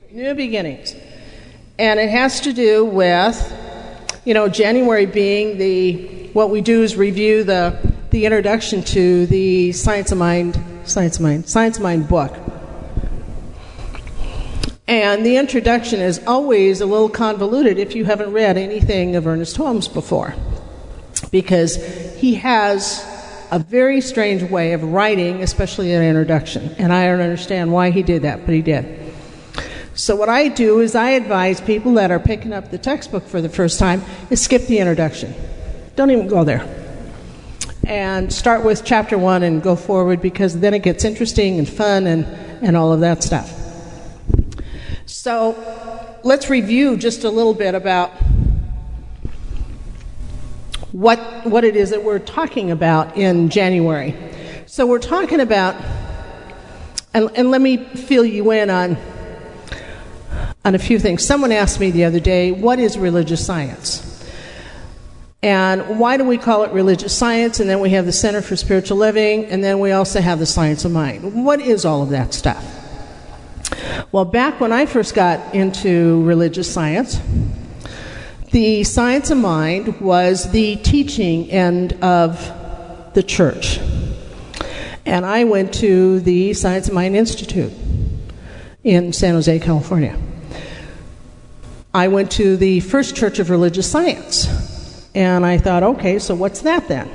New beginnings. And it has to do with, January being what we do is review the introduction to the Science of Mind book. And the introduction is always a little convoluted if you haven't read anything of Ernest Holmes before, because he has a very strange way of writing, especially an introduction. And I don't understand why he did that, but he did. So what I do is I advise people that are picking up the textbook for the first time is skip the introduction. Don't even go there. And start with chapter 1 and go forward, because then it gets interesting and fun and all of that stuff. So let's review just a little bit about what it is that we're talking about in January. So we're talking about, and let me fill you in on a few things. Someone asked me the other day, what is religious science? And why do we call it religious science? And then we have the Center for Spiritual Living, and then we also have the Science of Mind. What is all of that stuff? Well, back when I first got into religious science, the Science of Mind was the teaching end of the church. And I went to the Science of Mind Institute in San Jose, California. I went to the First Church of Religious Science. And I thought, okay, so what's that then?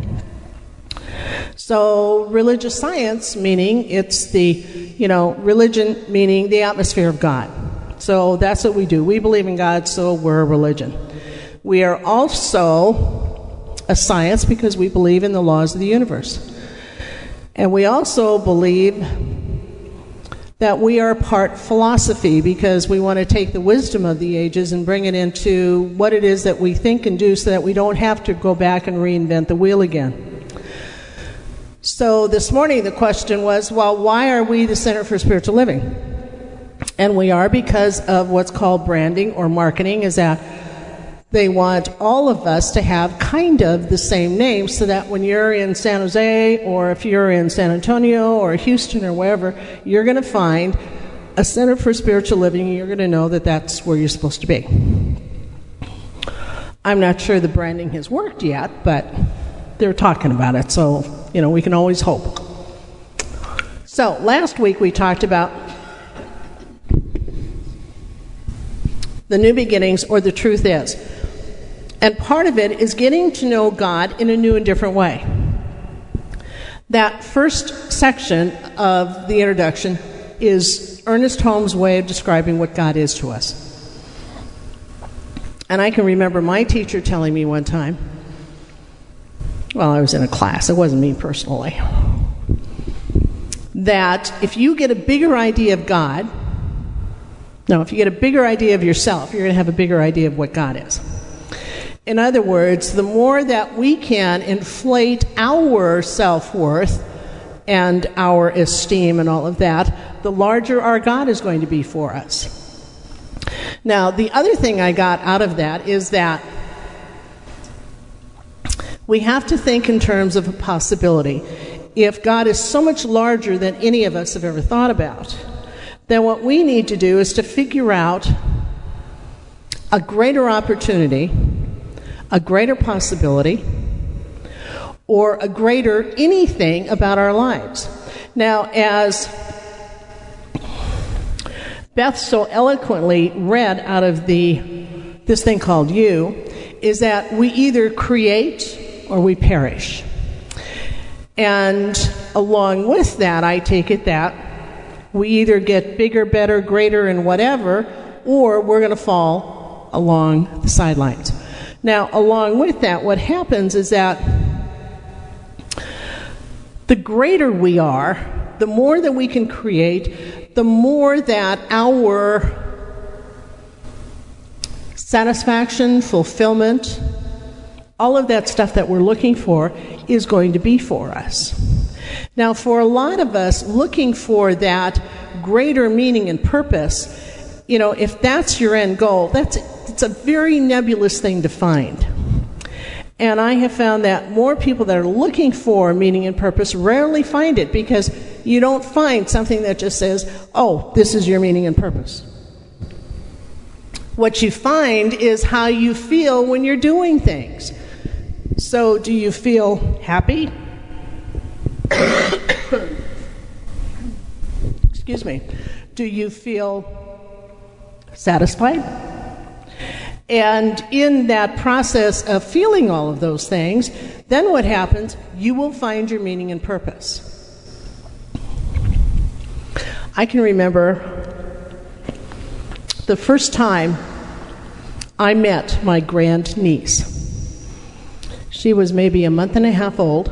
So religious science, meaning it's the, religion meaning the atmosphere of God. So that's what we do. We believe in God, so we're a religion. We are also a science because we believe in the laws of the universe. And we also believe that we are part philosophy because we want to take the wisdom of the ages and bring it into what it is that we think and do so that we don't have to go back and reinvent the wheel again. So this morning the question was, well, why are we the Center for Spiritual Living? And we are because of what's called branding or marketing, is that they want all of us to have kind of the same name so that when you're in San Jose or if you're in San Antonio or Houston or wherever, you're going to find a Center for Spiritual Living and you're going to know that that's where you're supposed to be. I'm not sure the branding has worked yet, but they're talking about it, so, we can always hope. So last week we talked about the new beginnings, or the truth is. And part of it is getting to know God in a new and different way. That first section of the introduction is Ernest Holmes' way of describing what God is to us. And I can remember my teacher telling me one time, I was in a class, it wasn't me personally, that if you get a bigger idea of God, if you get a bigger idea of yourself, you're going to have a bigger idea of what God is. In other words, the more that we can inflate our self-worth and our esteem and all of that, the larger our God is going to be for us. Now, the other thing I got out of that is that we have to think in terms of a possibility. If God is so much larger than any of us have ever thought about, then what we need to do is to figure out a greater opportunity, a greater possibility, or a greater anything about our lives. Now, as Beth so eloquently read out of this thing called You, is that we either create or we perish. And along with that, I take it that we either get bigger, better, greater, and whatever, or we're going to fall along the sidelines. Now, along with that, what happens is that the greater we are, the more that we can create, the more that our satisfaction, fulfillment, all of that stuff that we're looking for is going to be for us. Now, for a lot of us, looking for that greater meaning and purpose, if that's your end goal, it's a very nebulous thing to find. And I have found that more people that are looking for meaning and purpose rarely find it, because you don't find something that just says, oh, this is your meaning and purpose. What you find is how you feel when you're doing things. So do you feel happy? Excuse me. Do you feel satisfied? And in that process of feeling all of those things, then what happens? You will find your meaning and purpose. I can remember the first time I met my grandniece. She was maybe a month and a half old,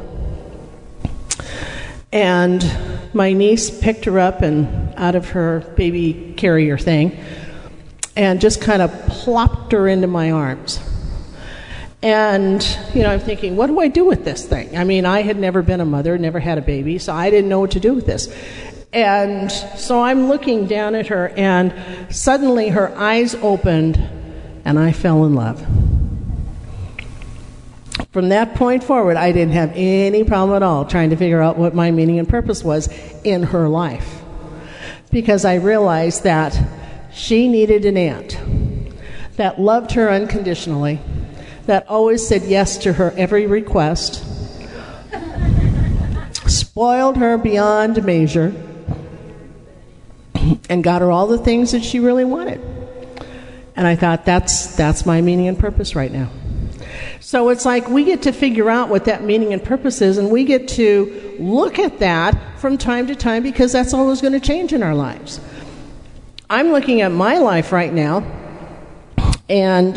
and my niece picked her up and out of her baby carrier thing and just kind of plopped her into my arms. And, I'm thinking, what do I do with this thing? I mean, I had never been a mother, never had a baby, so I didn't know what to do with this. And so I'm looking down at her, and suddenly her eyes opened, and I fell in love. From that point forward, I didn't have any problem at all trying to figure out what my meaning and purpose was in her life. Because I realized that she needed an aunt that loved her unconditionally, that always said yes to her every request, spoiled her beyond measure, and got her all the things that she really wanted. And I thought, that's my meaning and purpose right now. So it's like we get to figure out what that meaning and purpose is, and we get to look at that from time to time, because that's always going to change in our lives. I'm looking at my life right now, and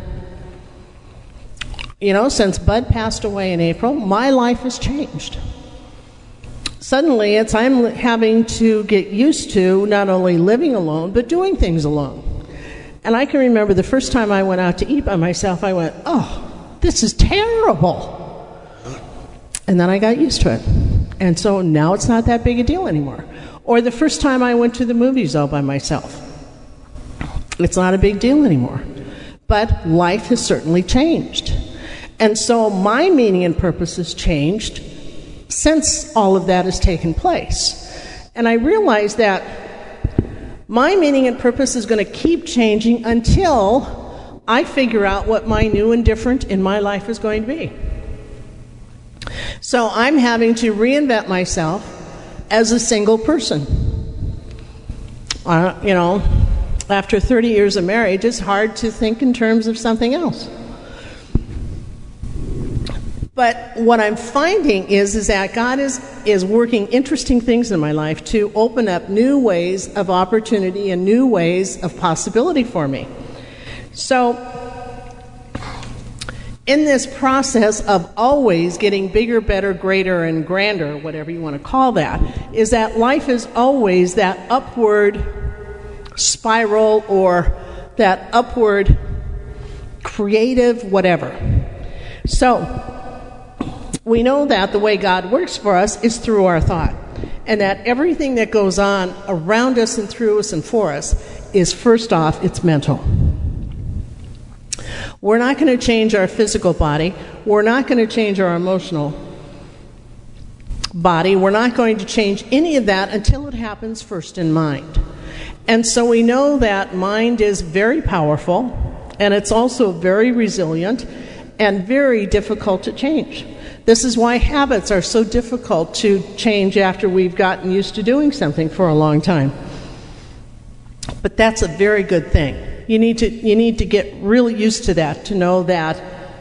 since Bud passed away in April, my life has changed. Suddenly, I'm having to get used to not only living alone, but doing things alone. And I can remember the first time I went out to eat by myself, I went, oh, this is terrible. And then I got used to it. And so now it's not that big a deal anymore. Or the first time I went to the movies all by myself. It's not a big deal anymore. But life has certainly changed. And so my meaning and purpose has changed since all of that has taken place. And I realize that my meaning and purpose is going to keep changing until I figure out what my new and different in my life is going to be. So I'm having to reinvent myself as a single person. After 30 years of marriage, it's hard to think in terms of something else. But what I'm finding is that God is working interesting things in my life to open up new ways of opportunity and new ways of possibility for me. So, in this process of always getting bigger, better, greater, and grander, whatever you want to call that, is that life is always that upward spiral or that upward creative whatever. So, we know that the way God works for us is through our thought, and that everything that goes on around us and through us and for us is, first off, it's mental. We're not going to change our physical body. We're not going to change our emotional body. We're not going to change any of that until it happens first in mind. And so we know that mind is very powerful, and it's also very resilient and very difficult to change. This is why habits are so difficult to change after we've gotten used to doing something for a long time. But that's a very good thing. You need to get really used to that, to know that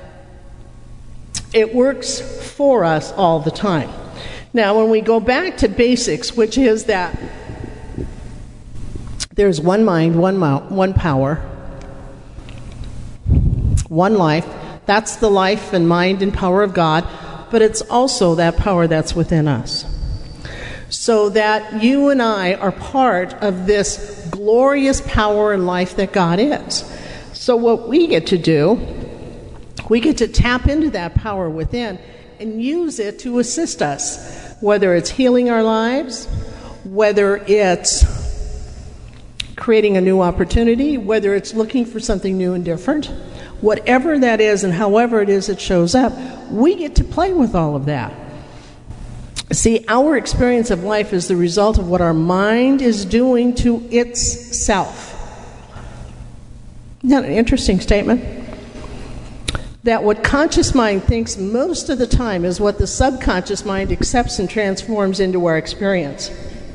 it works for us all the time. Now, when we go back to basics, which is that there's one mind, one power, one life. That's the life and mind and power of God, but it's also that power that's within us. So that you and I are part of this glorious power and life that God is. So what we get to do, we get to tap into that power within and use it to assist us, whether it's healing our lives, whether it's creating a new opportunity, whether it's looking for something new and different. Whatever that is and however it is it shows up, we get to play with all of that. See, our experience of life is the result of what our mind is doing to itself. Isn't that an interesting statement? That what conscious mind thinks most of the time is what the subconscious mind accepts and transforms into our experience.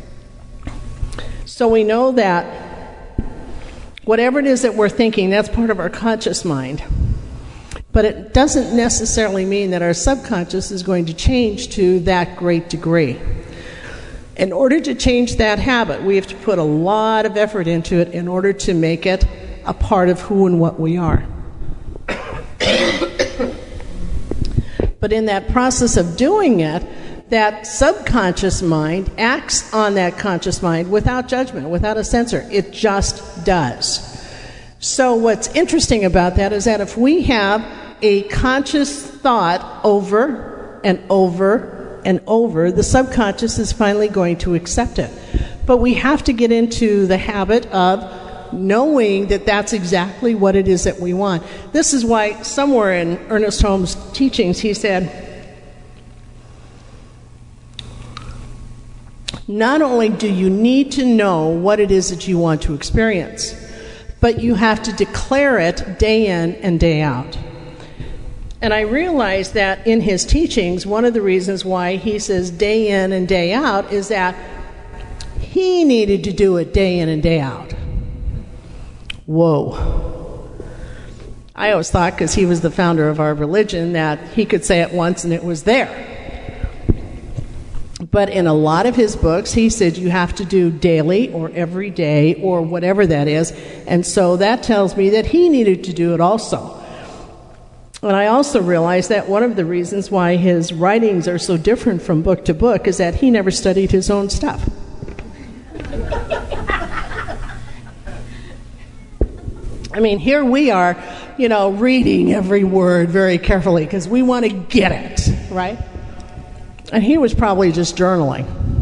So we know that whatever it is that we're thinking, that's part of our conscious mind. But it doesn't necessarily mean that our subconscious is going to change to that great degree. In order to change that habit, we have to put a lot of effort into it in order to make it a part of who and what we are. But in that process of doing it, that subconscious mind acts on that conscious mind without judgment, without a censor. It just does. So what's interesting about that is that if we have a conscious thought over and over and over, the subconscious is finally going to accept it. But we have to get into the habit of knowing that that's exactly what it is that we want. This is why somewhere in Ernest Holmes' teachings he said, not only do you need to know what it is that you want to experience, but you have to declare it day in and day out. And I realized that in his teachings, one of the reasons why he says day in and day out is that he needed to do it day in and day out. Whoa. I always thought, because he was the founder of our religion, that he could say it once and it was there. But in a lot of his books, he said you have to do daily or every day or whatever that is. And so that tells me that he needed to do it also. And I also realized that one of the reasons why his writings are so different from book to book is that he never studied his own stuff. I mean, here we are, reading every word very carefully because we want to get it, right? And he was probably just journaling.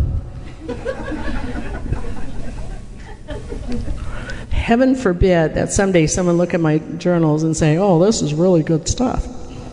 Heaven forbid that someday someone look at my journals and say, oh, this is really good stuff.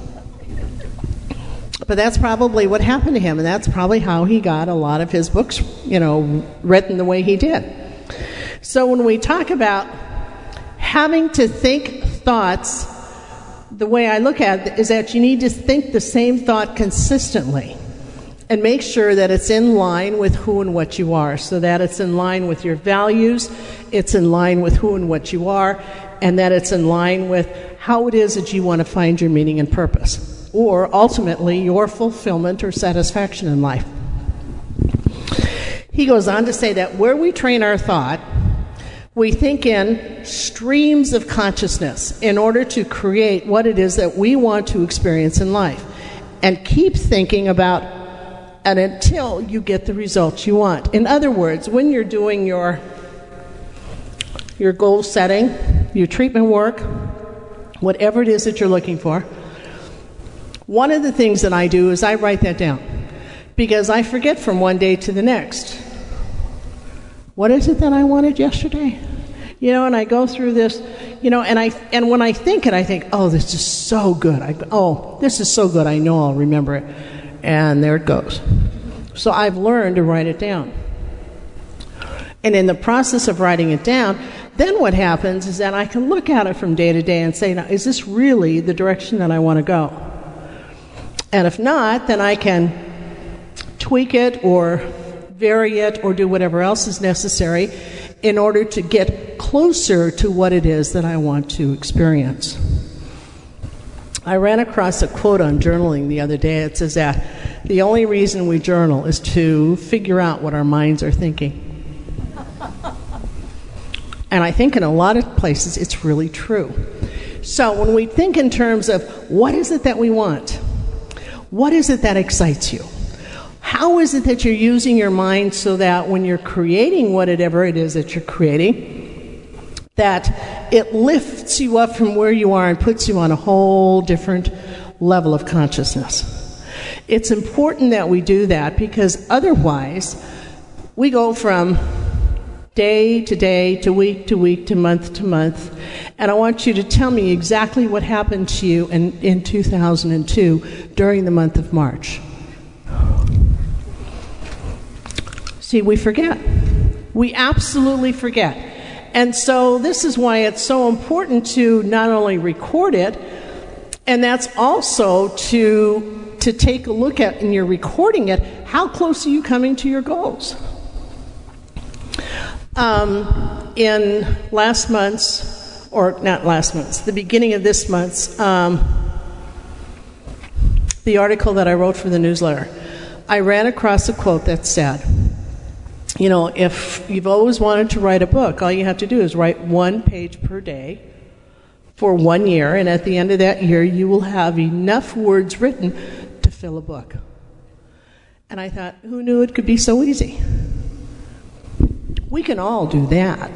But that's probably what happened to him, and that's probably how he got a lot of his books, written the way he did. So when we talk about having to think thoughts, the way I look at it is that you need to think the same thought consistently and make sure that it's in line with who and what you are, so that it's in line with your values, it's in line with who and what you are, and that it's in line with how it is that you want to find your meaning and purpose, or ultimately your fulfillment or satisfaction in life. He goes on to say that where we train our thought, we think in streams of consciousness in order to create what it is that we want to experience in life, and keep thinking about it until you get the results you want. In other words, when you're doing your goal setting, your treatment work, whatever it is that you're looking for, one of the things that I do is I write that down, because I forget from one day to the next. What is it that I wanted yesterday? And I go through this, and when I think it, I think, oh, this is so good. This is so good, I know I'll remember it. And there it goes. So I've learned to write it down. And in the process of writing it down, then what happens is that I can look at it from day to day and say, now, is this really the direction that I want to go? And if not, then I can tweak it or vary it or do whatever else is necessary in order to get closer to what it is that I want to experience. I ran across a quote on journaling the other day. It says that the only reason we journal is to figure out what our minds are thinking. And I think in a lot of places it's really true. So when we think in terms of what is it that we want, what is it that excites you, how is it that you're using your mind so that when you're creating whatever it is that you're creating, that it lifts you up from where you are and puts you on a whole different level of consciousness. It's important that we do that, because otherwise we go from day to day to week to month, and I want you to tell me exactly what happened to you in 2002 during the month of March. See, we forget. We absolutely forget. And so this is why it's so important to not only record it, and that's also to take a look at, and you're recording it, how close are you coming to your goals? In last month's, or not last month's, the beginning of this month's, the article that I wrote for the newsletter, I ran across a quote that said, you know, if you've always wanted to write a book, all you have to do is write 1 page per day for 1 year, and at the end of that year, you will have enough words written to fill a book. And I thought, who knew it could be so easy? We can all do that.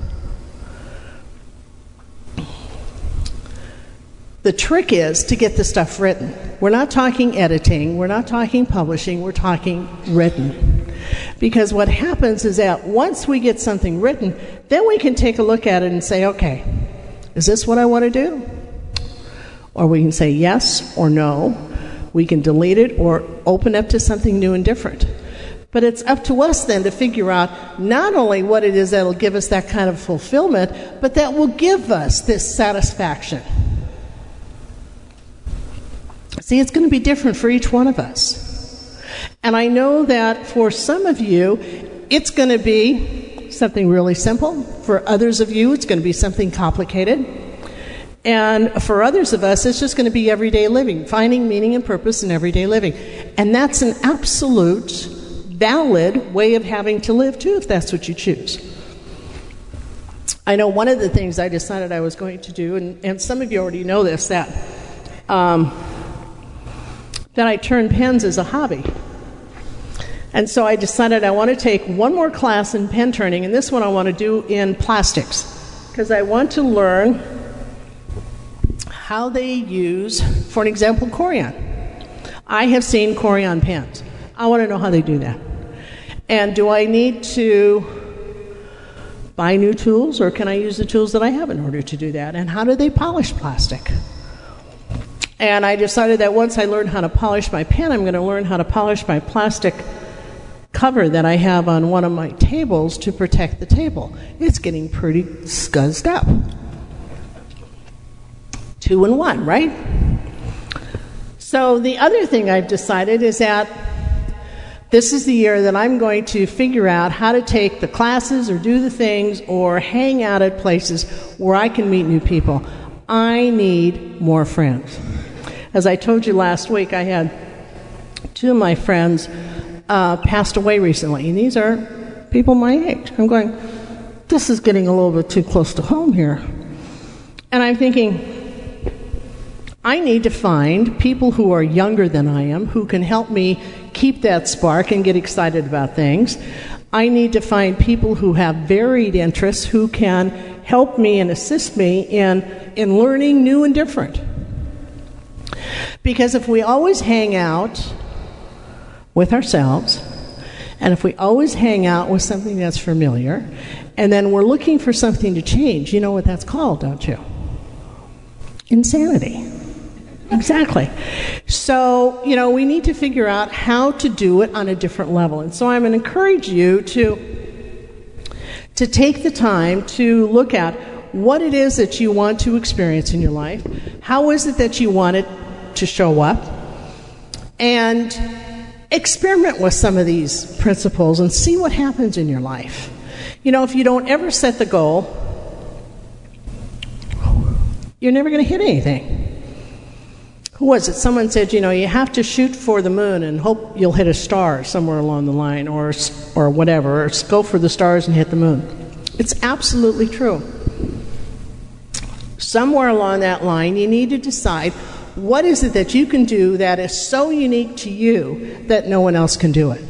The trick is to get the stuff written. We're not talking editing, we're not talking publishing, we're talking written. Because what happens is that once we get something written, then we can take a look at it and say, okay, is this what I want to do? Or we can say yes or no. We can delete it or open up to something new and different. But it's up to us then to figure out not only what it is that will give us that kind of fulfillment, but that will give us this satisfaction. See, it's going to be different for each one of us. And I know that for some of you, it's going to be something really simple. For others of you, it's going to be something complicated. And for others of us, it's just going to be everyday living, finding meaning and purpose in everyday living. And that's an absolute valid way of having to live, too, if that's what you choose. I know one of the things I decided I was going to do, and some of you already know this, that I turned pens as a hobby. And so I decided I want to take one more class in pen turning, and this one I want to do in plastics, because I want to learn how they use, for an example, Corian. I have seen Corian pens. I want to know how they do that. And do I need to buy new tools, or can I use the tools that I have in order to do that? And how do they polish plastic? And I decided that once I learn how to polish my pen, I'm going to learn how to polish my plastic cover that I have on one of my tables to protect the table. It's getting pretty scuzzed up. 2 in 1, right? So the other thing I've decided is that this is the year that I'm going to figure out how to take the classes or do the things or hang out at places where I can meet new people. I need more friends. As I told you last week, I had 2 of my friends passed away recently, and these are people my age. I'm going, this is getting a little bit too close to home here. And I'm thinking, I need to find people who are younger than I am, who can help me keep that spark and get excited about things. I need to find people who have varied interests, who can help me and assist me in learning new and different. Because if we always hang out with ourselves, and if we always hang out with something that's familiar, and then we're looking for something to change, you know what that's called, don't you? Insanity. Exactly. So, you know, we need to figure out how to do it on a different level. And so I'm going to encourage you to take the time to look at what it is that you want to experience in your life. How is it that you want it to show up? And experiment with some of these principles and see what happens in your life. You know, if you don't ever set the goal, you're never going to hit anything. Who was it? Someone said, you know, you have to shoot for the moon and hope you'll hit a star somewhere along the line, or whatever, or go for the stars and hit the moon. It's absolutely true. Somewhere along that line, you need to decide what is it that you can do that is so unique to you that no one else can do it.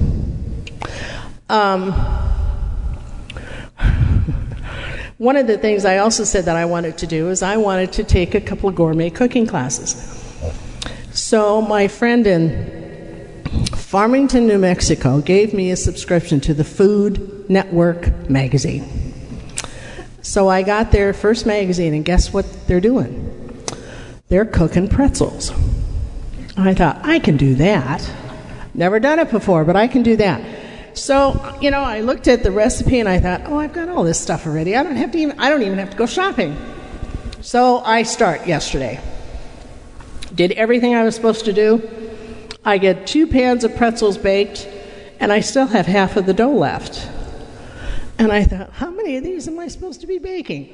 One of the things I also said that I wanted to do is I wanted to take a couple of gourmet cooking classes. So my friend in Farmington, New Mexico, gave me a subscription to the Food Network magazine. So I got their first magazine, and guess what they're doing? They're cooking pretzels. I thought, I can do that. Never done it before, but I can do that. So, I looked at the recipe and I thought, oh, I've got all this stuff already. I don't even have to go shopping. So I start yesterday. Did everything I was supposed to do. I get 2 pans of pretzels baked, and I still have half of the dough left. And I thought, how many of these am I supposed to be baking?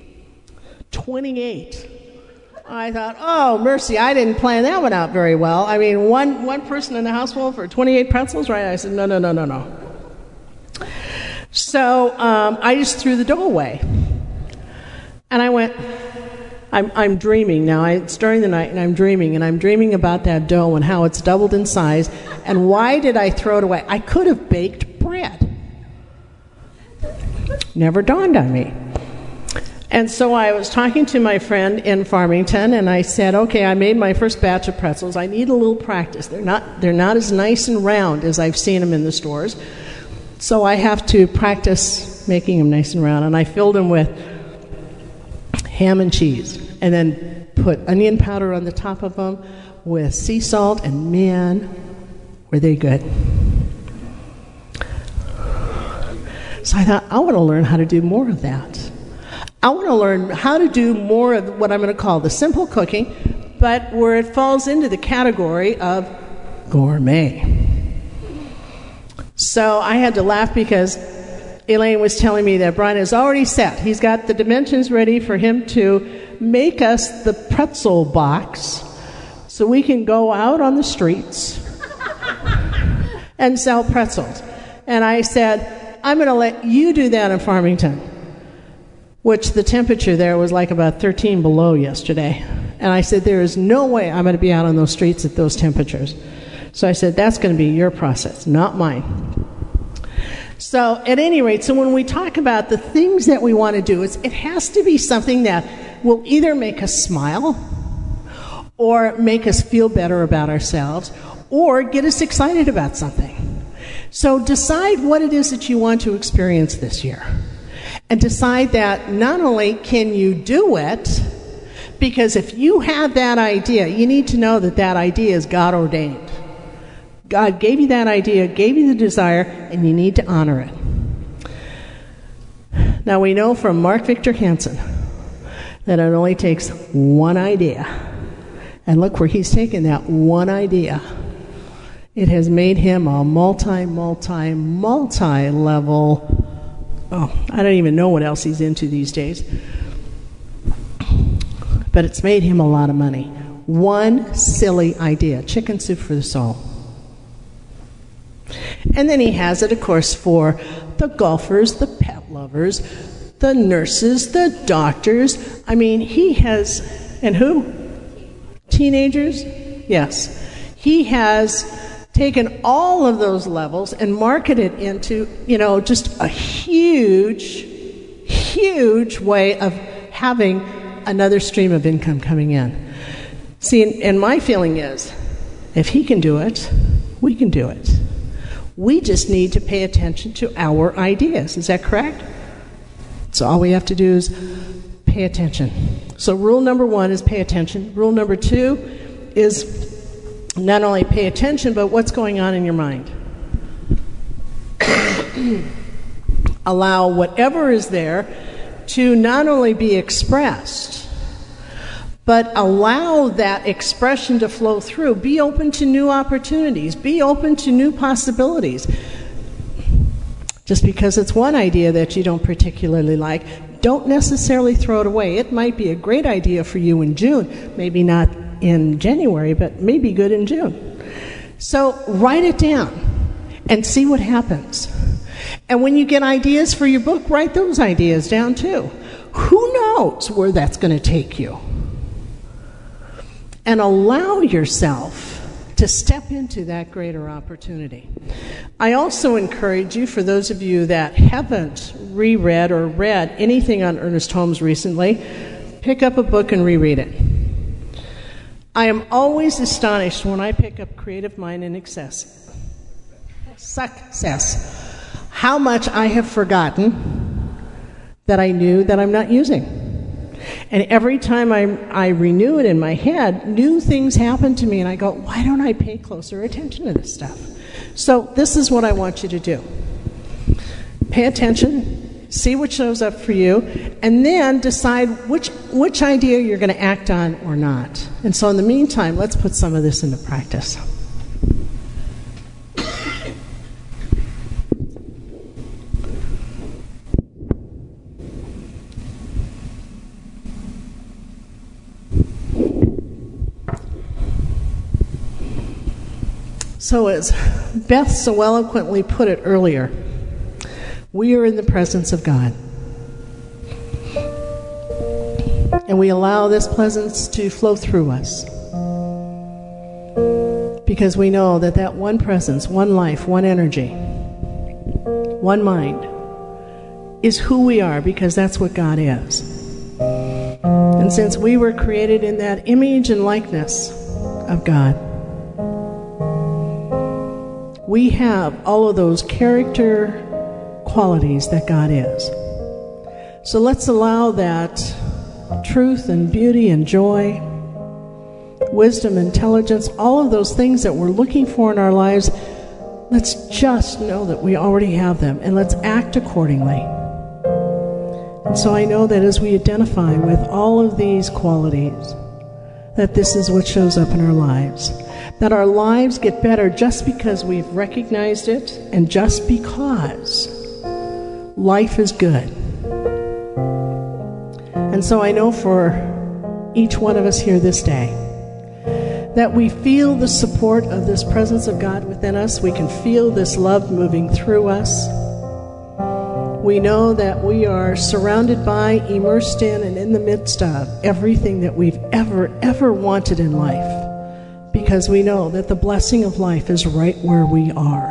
28. I thought, oh, mercy, I didn't plan that one out very well. I mean, one person in the household for 28 pretzels, right? I said, no. So I just threw the dough away. And I went, I'm dreaming now. It's during the night, and I'm dreaming about that dough and how it's doubled in size. And why did I throw it away? I could have baked bread. Never dawned on me. And so I was talking to my friend in Farmington, and I said, okay, I made my first batch of pretzels. I need a little practice. They're not as nice and round as I've seen them in the stores. So I have to practice making them nice and round. And I filled them with ham and cheese, and then put onion powder on the top of them with sea salt, and man, were they good. So I thought, I want to learn how to do more of that. I want to learn how to do more of what I'm going to call the simple cooking, but where it falls into the category of gourmet. So I had to laugh because Elaine was telling me that Brian is already set. He's got the dimensions ready for him to make us the pretzel box so we can go out on the streets and sell pretzels. And I said, I'm going to let you do that in Farmington, which the temperature there was like about 13 below yesterday. And I said, there is no way I'm going to be out on those streets at those temperatures. So I said, that's going to be your process, not mine. So at any rate, so when we talk about the things that we want to do, it has to be something that will either make us smile or make us feel better about ourselves or get us excited about something. So decide what it is that you want to experience this year. And decide that not only can you do it, because if you have that idea, you need to know that that idea is God ordained. God gave you that idea, gave you the desire, and you need to honor it. Now we know from Mark Victor Hansen that it only takes one idea. And look where he's taken that one idea. It has made him a multi-level. I don't even know what else he's into these days. But it's made him a lot of money. One silly idea, chicken soup for the soul. And then he has it, of course, for the golfers, the pet lovers, the nurses, the doctors. I mean, he has, and who? Teenagers? Yes. He has taken all of those levels and marketed into, just a huge way of having another stream of income coming in. See, and my feeling is, if he can do it, we can do it. We just need to pay attention to our ideas. Is that correct? So all we have to do is pay attention. So rule number 1 is pay attention. Rule number 2 is not only pay attention, but what's going on in your mind. Allow whatever is there to not only be expressed, but allow that expression to flow through. Be open to new opportunities. Be open to new possibilities. Just because it's one idea that you don't particularly like, don't necessarily throw it away. It might be a great idea for you in June, maybe not in January, but maybe good in June. So write it down and see what happens. And when you get ideas for your book, write those ideas down too. Who knows where that's going to take you? And allow yourself to step into that greater opportunity. I also encourage you, for those of you that haven't reread or read anything on Ernest Holmes recently, pick up a book and reread it. I am always astonished when I pick up Creative Mind and Success, how much I have forgotten that I knew that I'm not using. And every time I renew it in my head, new things happen to me, and I go, why don't I pay closer attention to this stuff? So this is what I want you to do. Pay attention, see what shows up for you, and then decide which idea you're going to act on or not. And so in the meantime, let's put some of this into practice. So as Beth so eloquently put it earlier, we are in the presence of God. And we allow this presence to flow through us. Because we know that that one presence, one life, one energy, one mind is who we are, because that's what God is. And since we were created in that image and likeness of God, we have all of those character qualities that God is. So let's allow that truth and beauty and joy, wisdom, intelligence, all of those things that we're looking for in our lives, let's just know that we already have them, and let's act accordingly. And so I know that as we identify with all of these qualities, that this is what shows up in our lives. That our lives get better just because we've recognized it, and just because life is good. And so I know for each one of us here this day that we feel the support of this presence of God within us. We can feel this love moving through us. We know that we are surrounded by, immersed in, and in the midst of everything that we've ever wanted in life. Because we know that the blessing of life is right where we are.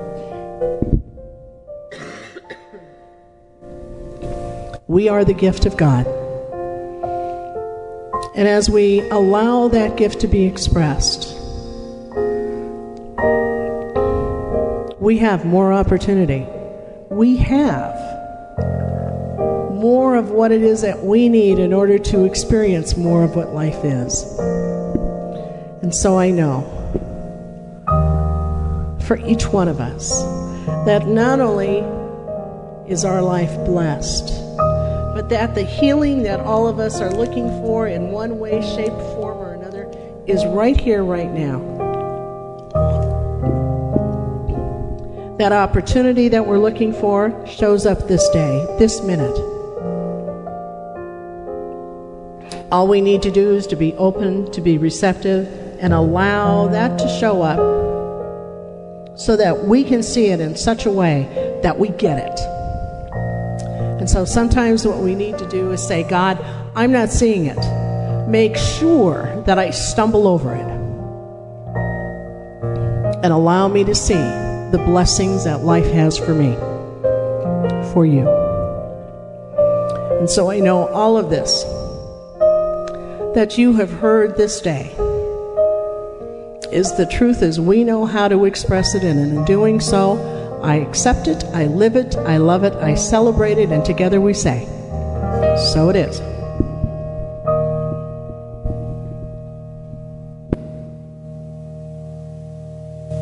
We are the gift of God. And as we allow that gift to be expressed, we have more opportunity. We have more of what it is that we need in order to experience more of what life is. And so I know for each one of us that not only is our life blessed, but that the healing that all of us are looking for in one way, shape, form, or another is right here, right now. That opportunity that we're looking for shows up this day, this minute. All we need to do is to be open, to be receptive, and allow that to show up so that we can see it in such a way that we get it. And so sometimes what we need to do is say, God, I'm not seeing it. Make sure that I stumble over it. And allow me to see the blessings that life has for me, for you. And so I know all of this that you have heard this day is the truth as we know how to express it, and in doing so, I accept it, I live it, I love it, I celebrate it, and together we say, so it is.